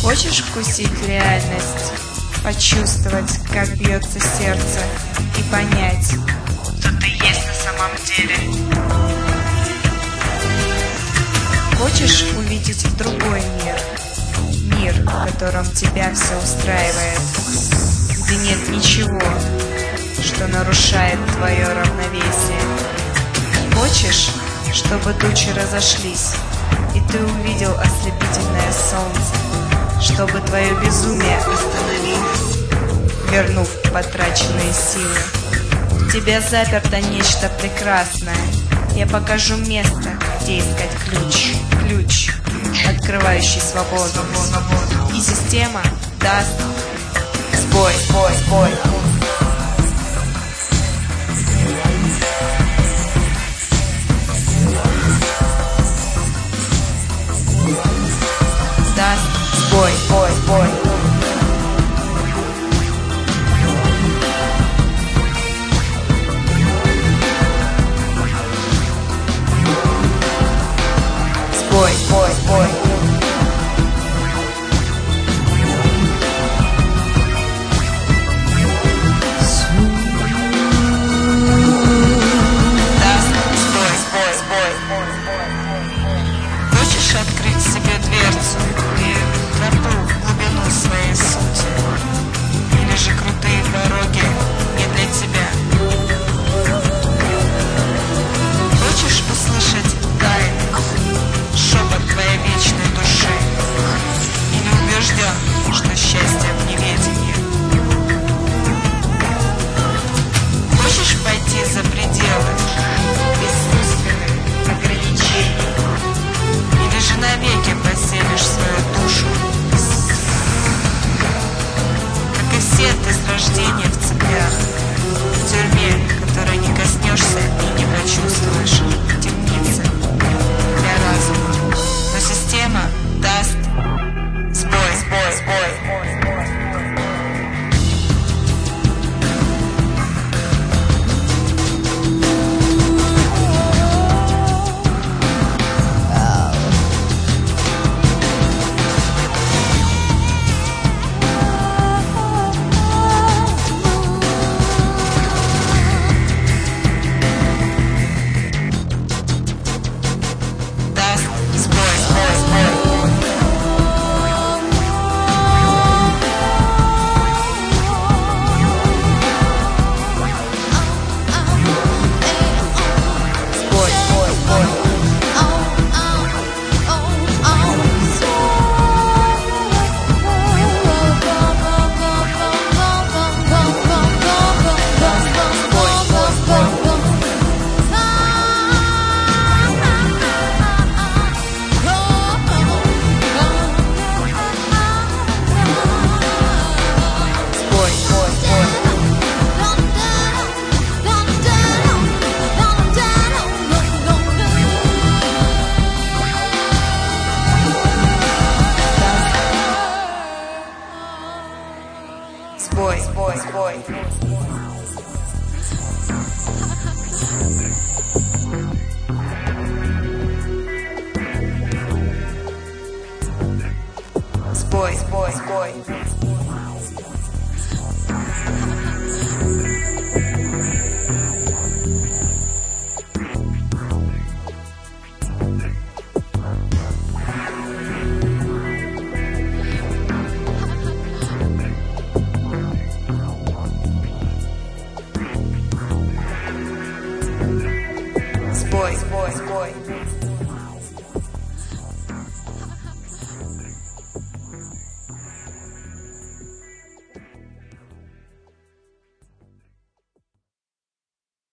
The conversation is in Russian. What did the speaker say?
Хочешь вкусить реальность, почувствовать, как бьется сердце, и понять, кто ты есть на самом деле? Хочешь увидеть другой мир? Мир, в котором тебя все устраивает, где нет ничего, что нарушает твое равновесие. Хочешь, чтобы тучи разошлись, и ты увидел ослепительное солнце, чтобы твое безумие остановил, вернув потраченные силы. В тебе заперто нечто прекрасное. Я покажу место, где искать ключ, открывающий свободу. И система даст сбой. Бой. Хочешь открыть себе дверцу и тропу в глубину своей сути? Или же крутые дороги не для тебя? Хочешь услышать тайну, шепот твоей вечной души? Или убежден, что счастье в неведении? Хочешь пойти за пределы искусственных ограничений? Или же навеки поселишь свою душу? Как и все ты с рождения в цепях, в тюрьме, которой не коснешься и не почувствуешь, в темнице для разума. Но система даст сбой. Сбой.